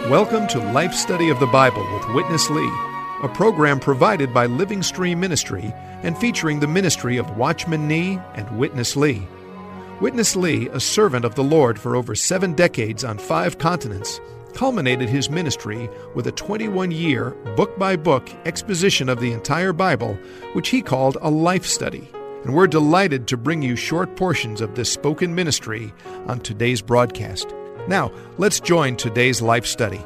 Welcome to Life Study of the Bible with Witness Lee, a program provided by Living Stream Ministry and featuring the ministry of Watchman Nee and Witness Lee. Witness Lee, a servant of the Lord for over 7 decades on 5 continents, culminated his ministry with a 21-year, book-by-book exposition of the entire Bible, which he called a life study. And we're delighted to bring you short portions of this spoken ministry on today's broadcast. Now, let's join today's life study.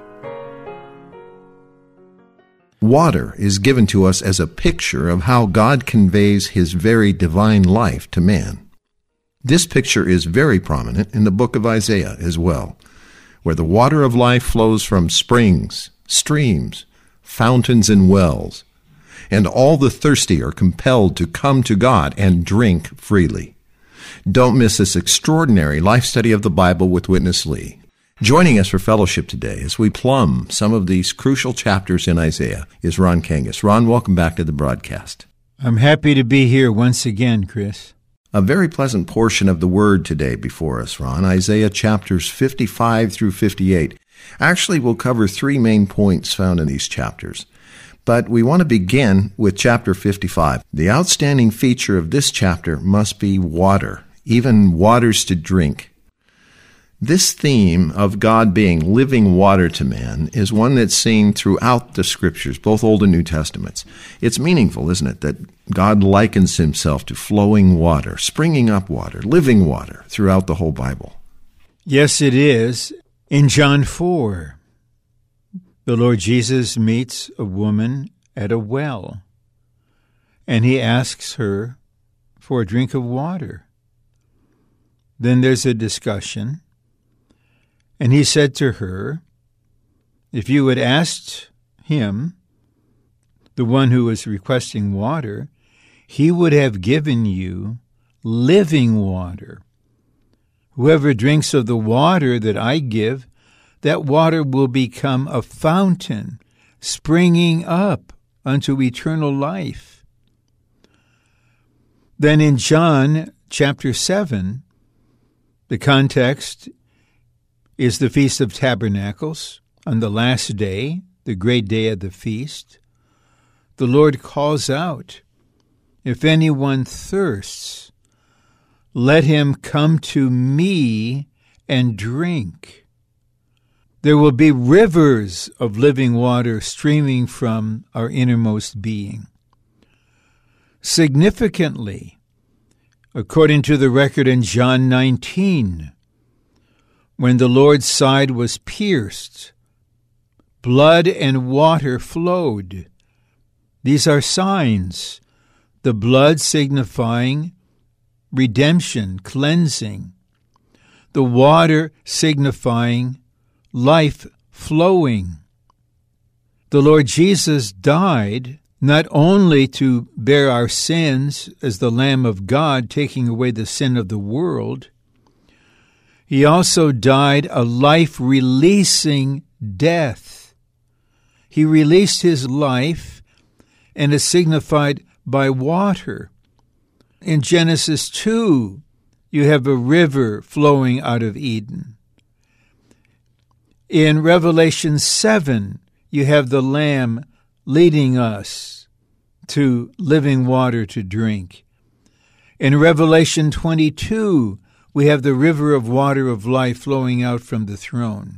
Water is given to us as a picture of how God conveys His very divine life to man. This picture is very prominent in the book of Isaiah as well, where the water of life flows from springs, streams, fountains, and wells, and all the thirsty are compelled to come to God and drink freely. Don't miss this extraordinary life study of the Bible with Witness Lee. Joining us for fellowship today as we plumb some of these crucial chapters in Isaiah is Ron Kangas. Ron, welcome back to the broadcast. I'm happy to be here once again, Chris. A very pleasant portion of the Word today before us, Ron. Isaiah chapters 55 through 58. Actually, we'll cover 3 main points found in these chapters. But we want to begin with chapter 55. The outstanding feature of this chapter must be water, even waters to drink. This theme of God being living water to man is one that's seen throughout the Scriptures, both Old and New Testaments. It's meaningful, isn't it, that God likens Himself to flowing water, springing up water, living water throughout the whole Bible. Yes, it is. In John 4, the Lord Jesus meets a woman at a well, and He asks her for a drink of water. Then there's a discussion, and He said to her, if you had asked Him, the one who was requesting water, He would have given you living water. Whoever drinks of the water that I give, that water will become a fountain, springing up unto eternal life. Then in John chapter 7, the context is the Feast of Tabernacles. On the last day, the great day of the feast, the Lord calls out, if anyone thirsts, let him come to me and drink. There will be rivers of living water streaming from our innermost being. Significantly, according to the record in John 19, when the Lord's side was pierced, blood and water flowed. These are signs, the blood signifying redemption, cleansing, the water signifying life flowing. The Lord Jesus died not only to bear our sins as the Lamb of God, taking away the sin of the world, He also died a life-releasing death. He released His life and is signified by water. In Genesis 2, you have a river flowing out of Eden. In Revelation 7, you have the Lamb leading us to living water to drink. In Revelation 22, we have the river of water of life flowing out from the throne.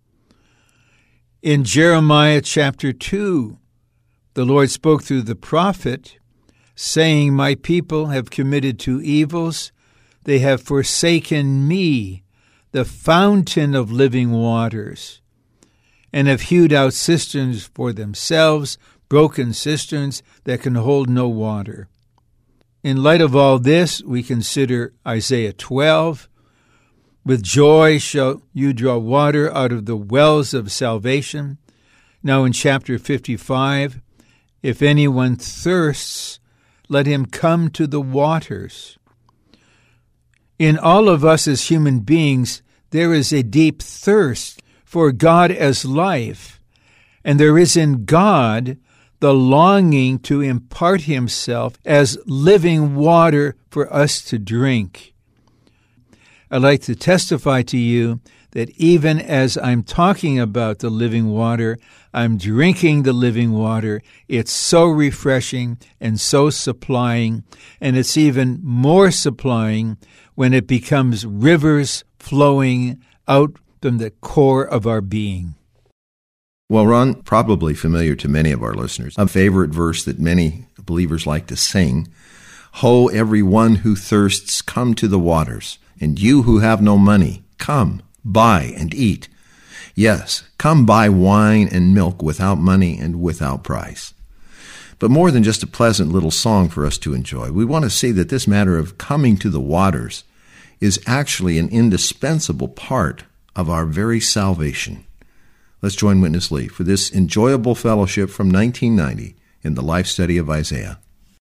In Jeremiah chapter 2, the Lord spoke through the prophet, saying, my people have committed 2 evils. They have forsaken me, the fountain of living waters, and have hewed out cisterns for themselves, broken cisterns that can hold no water. In light of all this, we consider Isaiah 12, with joy shall you draw water out of the wells of salvation. Now in chapter 55, if anyone thirsts, let him come to the waters. In all of us as human beings, there is a deep thirst for God as life, and there is in God the longing to impart Himself as living water for us to drink. I'd like to testify to you that even as I'm talking about the living water, I'm drinking the living water. It's so refreshing and so supplying, and it's even more supplying when it becomes rivers flowing out from the core of our being. Well, Ron, probably familiar to many of our listeners, a favorite verse that many believers like to sing, "Ho, every one who thirsts, come to the waters, and you who have no money, come, buy and eat. Yes, come buy wine and milk without money and without price." But more than just a pleasant little song for us to enjoy, we want to see that this matter of coming to the waters is actually an indispensable part of our very salvation. Let's join Witness Lee for this enjoyable fellowship from 1990 in the Life Study of Isaiah.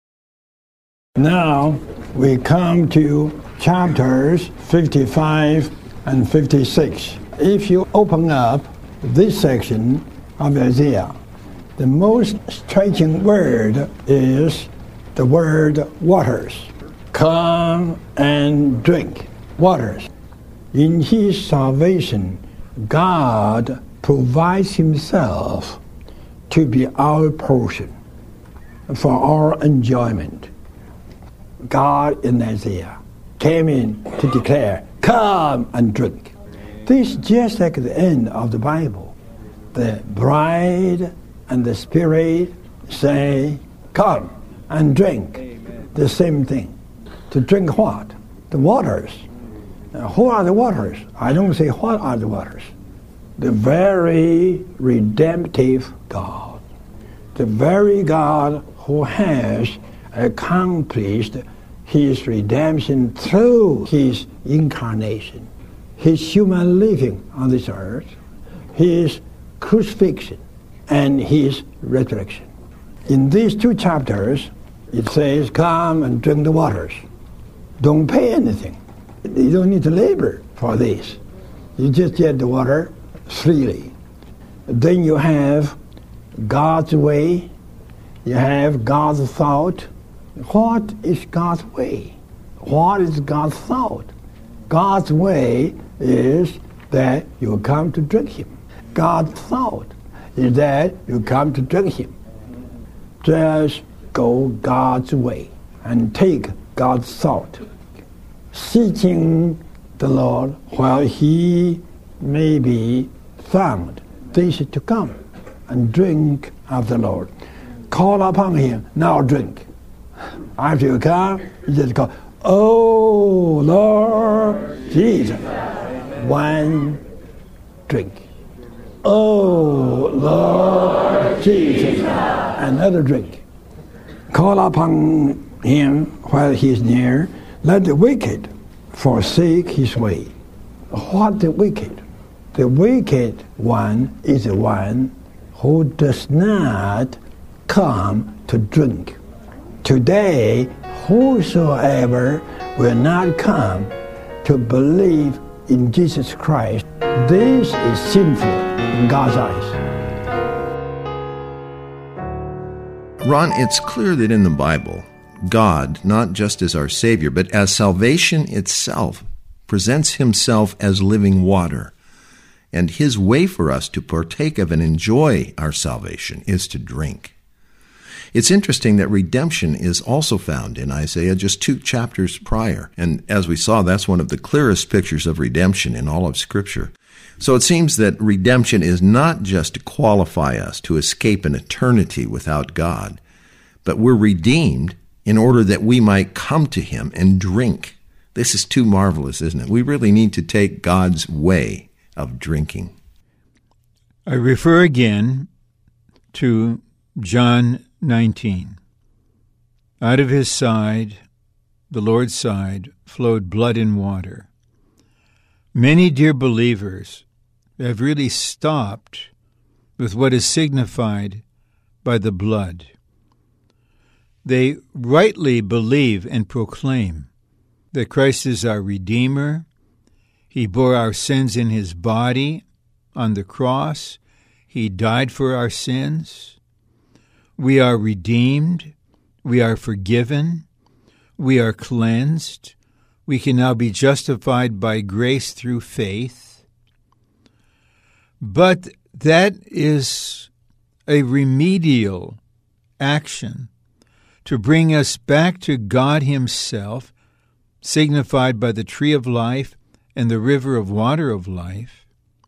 Now we come to chapters 55 and 56. If you open up this section of Isaiah, the most striking word is the word waters. Come and drink waters. In His salvation, God provides Himself to be our portion for our enjoyment. God in Isaiah came in to declare, "Come and drink." This is just like the end of the Bible. The bride and the Spirit say, "Come and drink." Amen. The same thing. To drink what? The waters. Now, who are the waters? I don't say what are the waters. The very redemptive God. The very God who has accomplished His redemption through His incarnation, His human living on this earth, His crucifixion, and His resurrection. In these two chapters, it says, "Come and drink the waters." Don't pay anything. You don't need to labor for this. You just get the water freely. Then you have God's way. You have God's thought. What is God's way? What is God's thought? God's way is that you come to drink Him. God's thought is that you come to drink Him. Just go God's way and take God's thought, seeking the Lord while He may be found. This is to come and drink of the Lord. Call upon Him, now drink. After you come, you just call, "Oh Lord Jesus," one drink. "Oh Lord Jesus," another drink. Call upon Him while He is near. Let the wicked forsake his way. What the wicked? The wicked one is the one who does not come to drink. Today, whosoever will not come to believe in Jesus Christ, this is sinful in God's eyes. Ron, it's clear that in the Bible, God, not just as our Savior, but as salvation itself, presents Himself as living water. And His way for us to partake of and enjoy our salvation is to drink. It's interesting that redemption is also found in Isaiah just 2 chapters prior. And as we saw, that's one of the clearest pictures of redemption in all of Scripture. So it seems that redemption is not just to qualify us to escape an eternity without God, but we're redeemed in order that we might come to Him and drink. This is too marvelous, isn't it? We really need to take God's way of drinking. I refer again to John 19. Out of His side, the Lord's side, flowed blood and water. Many dear believers have really stopped with what is signified by the blood. They rightly believe and proclaim that Christ is our Redeemer. He bore our sins in His body on the cross. He died for our sins. We are redeemed. We are forgiven. We are cleansed. We can now be justified by grace through faith. But that is a remedial action to bring us back to God Himself, signified by the tree of life and the river of water of life,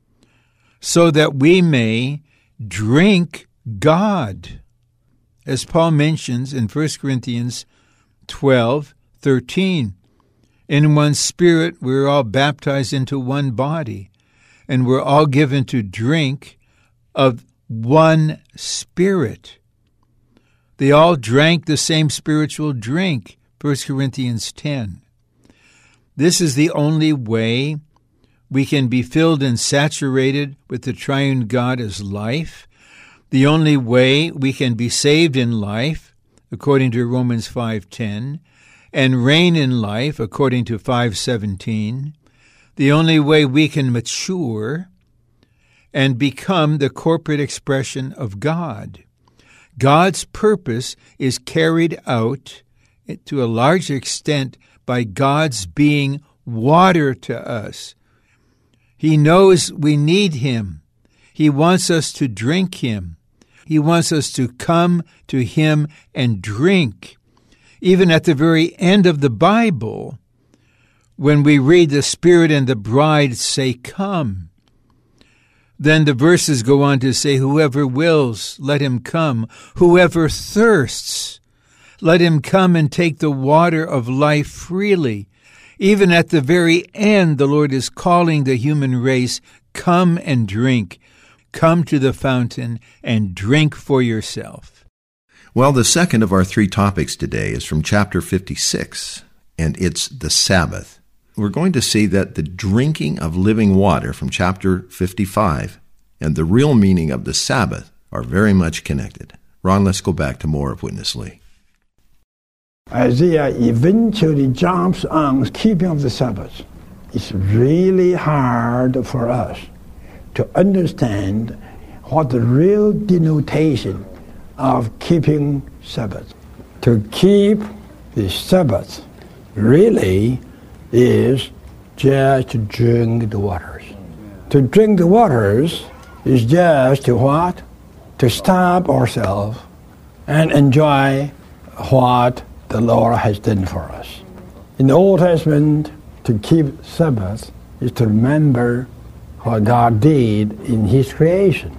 so that we may drink God. As Paul mentions in 1 Corinthians 12:13, in one Spirit we're all baptized into one body, and we're all given to drink of one Spirit. They all drank the same spiritual drink, 1 Corinthians 10. This is the only way we can be filled and saturated with the triune God as life, the only way we can be saved in life, according to Romans 5:10, and reign in life, according to 5:17, the only way we can mature and become the corporate expression of God. God's purpose is carried out to a large extent by God's being water to us. He knows we need Him. He wants us to drink Him. He wants us to come to Him and drink. Even at the very end of the Bible, when we read the Spirit and the bride say, "Come," then the verses go on to say, "Whoever wills, let him come. Whoever thirsts, let him come and take the water of life freely." Even at the very end, the Lord is calling the human race, "Come and drink. Come to the fountain and drink for yourself." Well, the second of our three topics today is from chapter 56, and it's the Sabbath. We're going to see that the drinking of living water from chapter 55 and the real meaning of the Sabbath are very much connected. Ron, let's go back to more of Witness Lee. Isaiah eventually jumps on keeping of the Sabbath. It's really hard for us to understand what the real denotation of keeping Sabbath. To keep the Sabbath really is just to drink the waters. To drink the waters is just to what? To stop ourselves and enjoy what the Lord has done for us. In the Old Testament, to keep Sabbath is to remember what God did in His creation.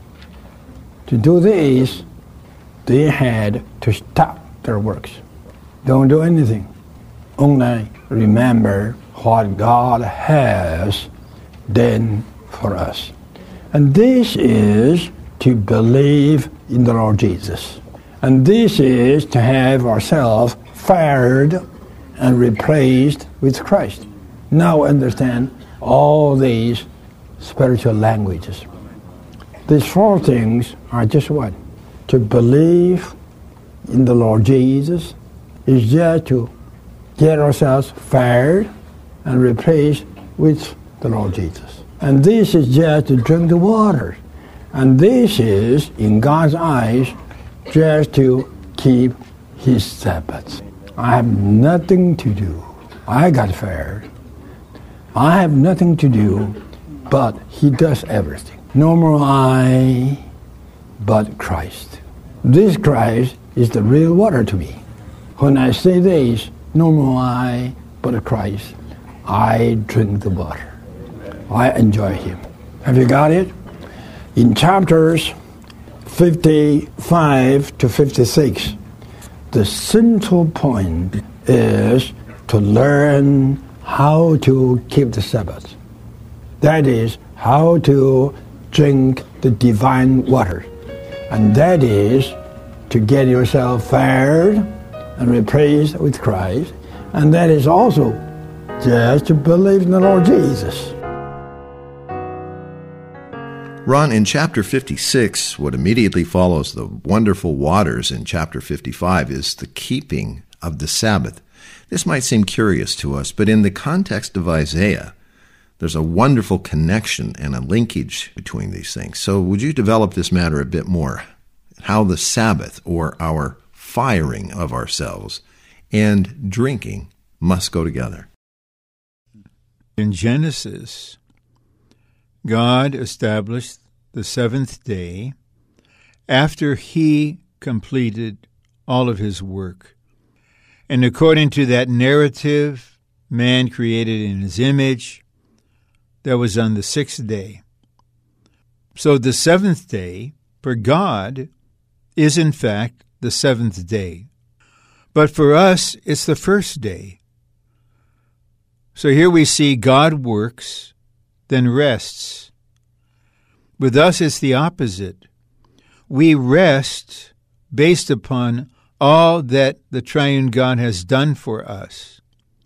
To do this, they had to stop their works. Don't do anything. Only remember what God has done for us. And this is to believe in the Lord Jesus. And this is to have ourselves fired and replaced with Christ. Now understand all these spiritual languages. These four things are just one. To believe in the Lord Jesus is just to get ourselves fired and replaced with the Lord Jesus. And this is just to drink the water. And this is, in God's eyes, just to keep His Sabbath. I have nothing to do. I got fired. I have nothing to do, but He does everything. No more I, but Christ. This Christ is the real water to me. When I say this, no more I, but Christ, I drink the water. I enjoy Him. Have you got it? In chapters 55 to 56, the central point is to learn how to keep the Sabbath. That is, how to drink the divine water. And that is to get yourself fired and replaced with Christ. And that is also just to believe in the Lord Jesus. Ron, in chapter 56, what immediately follows the wonderful waters in chapter 55 is the keeping of the Sabbath. This might seem curious to us, but in the context of Isaiah, there's a wonderful connection and a linkage between these things. So would you develop this matter a bit more? How the Sabbath, or our firing of ourselves, and drinking must go together. In Genesis, God established the seventh day after he completed all of his work. And according to that narrative, man created in his image, that was on the sixth day. So the seventh day, for God, is in fact the seventh day. But for us, it's the first day. So here we see God works, then rests. With us, it's the opposite. We rest based upon all that the triune God has done for us.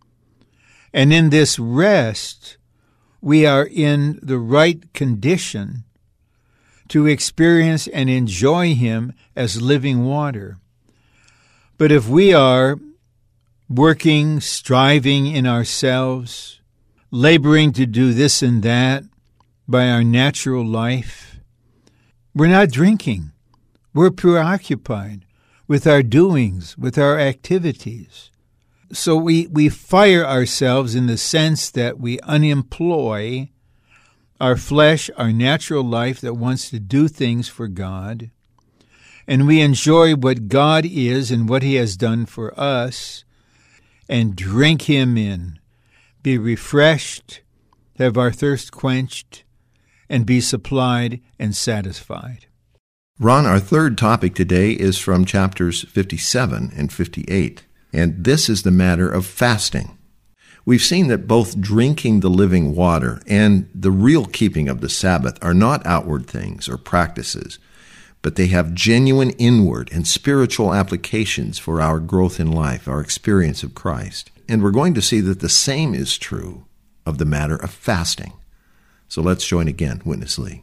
And in this rest, we are in the right condition to experience and enjoy him as living water. But if we are working, striving in ourselves, laboring to do this and that by our natural life, we're not drinking. We're preoccupied with our doings, with our activities. So we fire ourselves in the sense that we unemploy our flesh, our natural life that wants to do things for God, and we enjoy what God is and what he has done for us, and drink him in, be refreshed, have our thirst quenched, and be supplied and satisfied. Ron, our third topic today is from chapters 57 and 58, and this is the matter of fasting. We've seen that both drinking the living water and the real keeping of the Sabbath are not outward things or practices, but they have genuine inward and spiritual applications for our growth in life, our experience of Christ. And we're going to see that the same is true of the matter of fasting. So let's join again, Witness Lee.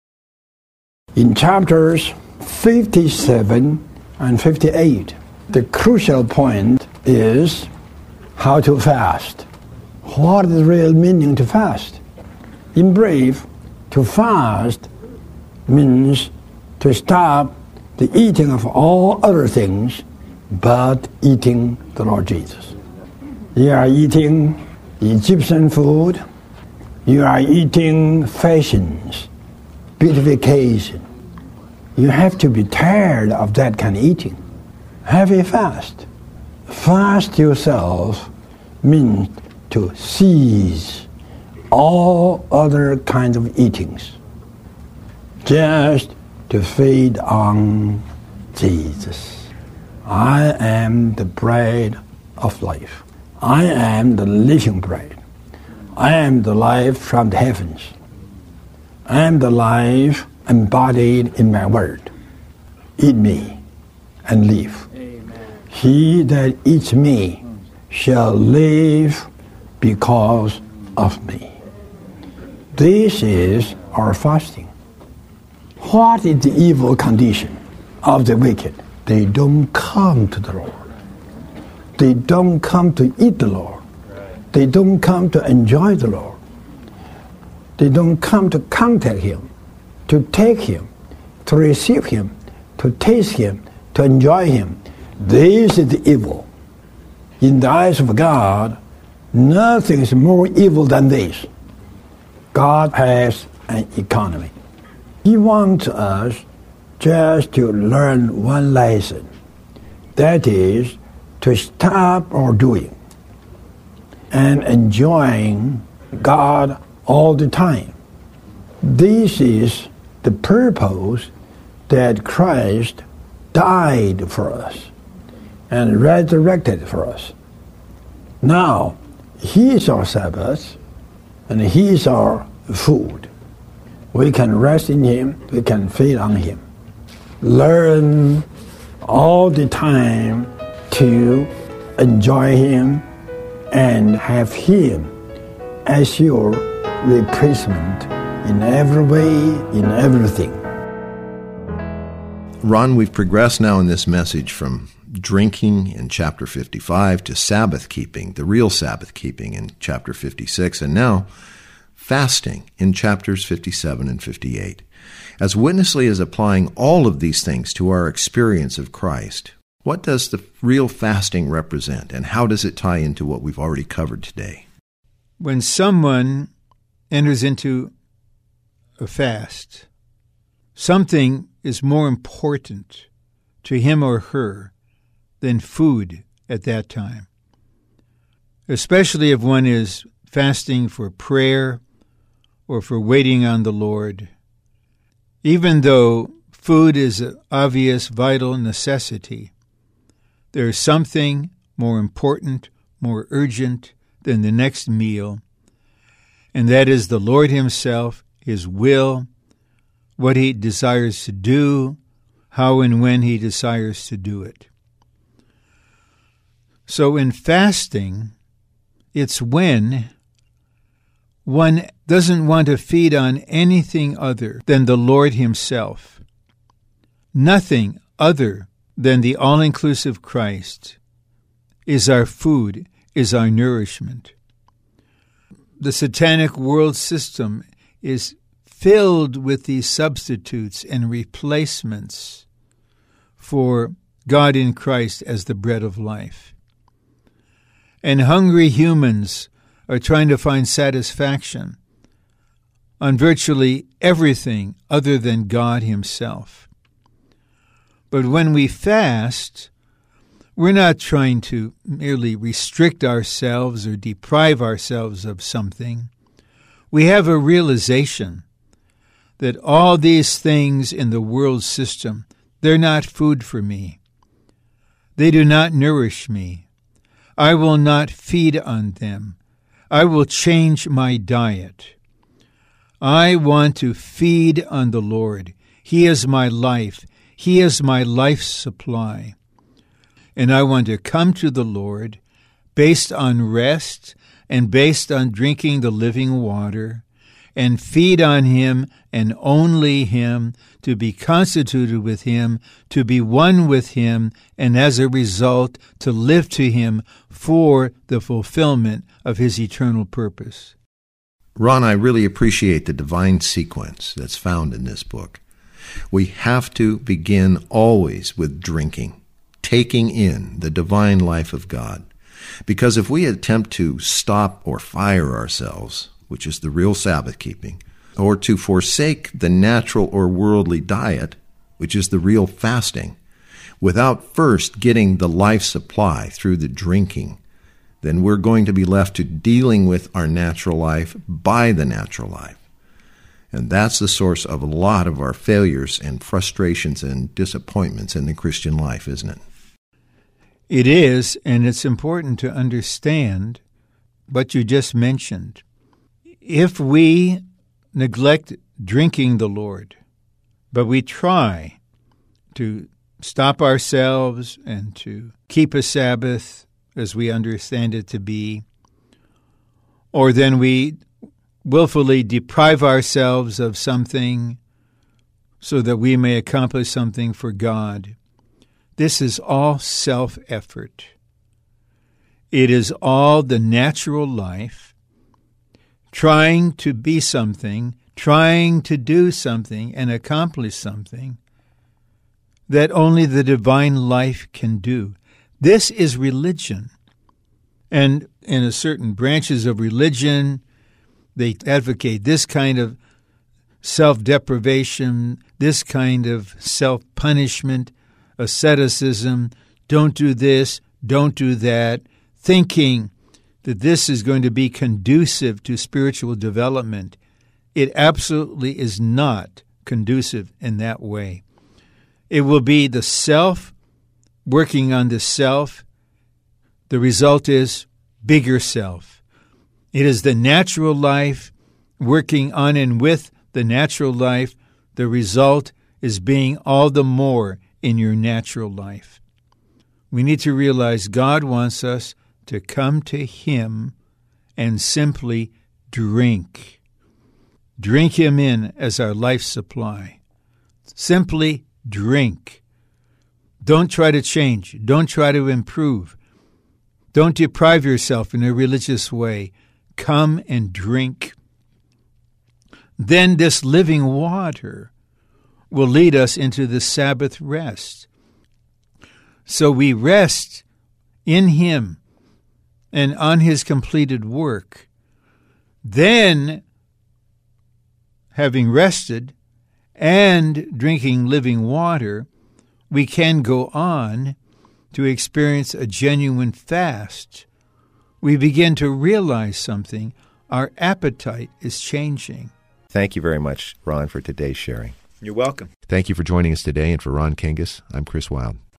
In chapters 57 and 58, the crucial point is how to fast. What is the real meaning to fast? In brief, to fast means to stop the eating of all other things but eating the Lord Jesus. You are eating Egyptian food, you are eating fashions, beautification. You have to be tired of that kind of eating. Have a fast. Fast yourself means to cease all other kinds of eatings, just to feed on Jesus. I am the bread of life. I am the living bread. I am the life from the heavens. I am the life embodied in my word. Eat me and live. Amen. He that eats me shall live because of me. This is our fasting. What is the evil condition of the wicked? They don't come to the Lord. They don't come to eat the Lord. They don't come to enjoy the Lord. They don't come to contact him, to take him, to receive him, to taste him, to enjoy him. This is the evil. In the eyes of God, nothing is more evil than this. God has an economy. He wants us just to learn one lesson. That is, to stop our doing and enjoying God all the time. This is the purpose that Christ died for us and resurrected for us. Now, he is our Sabbath and he is our food. We can rest in him, we can feed on him. Learn all the time to enjoy him and have him as your replacement in every way, in everything. Ron, we've progressed now in this message from drinking in chapter 55 to Sabbath keeping, the real Sabbath keeping in chapter 56, and now fasting in chapters 57 and 58. As Witness Lee is applying all of these things to our experience of Christ, what does the real fasting represent, and how does it tie into what we've already covered today? When someone enters into a fast, something is more important to him or her than food at that time, especially if one is fasting for prayer or for waiting on the Lord. Even though food is an obvious vital necessity, there is something more important, more urgent than the next meal, and that is the Lord himself, his will, what he desires to do, how and when he desires to do it. So in fasting, it's when one doesn't want to feed on anything other than the Lord himself. Nothing other than the all-inclusive Christ is our food, is our nourishment. The satanic world system is filled with these substitutes and replacements for God in Christ as the bread of life. And hungry humans are trying to find satisfaction on virtually everything other than God himself. But when we fast, we're not trying to merely restrict ourselves or deprive ourselves of something. We have a realization that all these things in the world system, they're not food for me. They do not nourish me. I will not feed on them. I will change my diet. I want to feed on the Lord. He is my life. He is my life supply. And I want to come to the Lord based on rest and based on drinking the living water, and feed on him and only him, to be constituted with him, to be one with him, and as a result to live to him for the fulfillment of his eternal purpose. Ron, I really appreciate the divine sequence that's found in this book. We have to begin always with drinking, taking in the divine life of God. Because if we attempt to stop or fire ourselves, which is the real Sabbath keeping, or to forsake the natural or worldly diet, which is the real fasting, without first getting the life supply through the drinking, then we're going to be left to dealing with our natural life by the natural life. And that's the source of a lot of our failures and frustrations and disappointments in the Christian life, isn't it? It is, and it's important to understand what you just mentioned. If we neglect drinking the Lord, but we try to stop ourselves and to keep a Sabbath as we understand it to be, or then we willfully deprive ourselves of something so that we may accomplish something for God, this is all self-effort. It is all the natural life, trying to be something, trying to do something and accomplish something that only the divine life can do. This is religion. And in a certain branches of religion, they advocate this kind of self-deprivation, this kind of self-punishment, asceticism, don't do this, don't do that, thinking that this is going to be conducive to spiritual development. It absolutely is not conducive in that way. It will be the self working on the self. The result is bigger self. It is the natural life working on and with the natural life. The result is being all the more in your natural life. We need to realize God wants us to come to him and simply drink. Drink him in as our life supply. Simply drink. Don't try to change. Don't try to improve. Don't deprive yourself in a religious way. Come and drink. Then this living water will lead us into the Sabbath rest. So we rest in him and on his completed work. Then, having rested and drinking living water, we can go on to experience a genuine fast. We begin to realize something. Our appetite is changing. Thank you very much, Ron, for today's sharing. You're welcome. Thank you for joining us today, and for Ron Kangas, I'm Chris Wilde.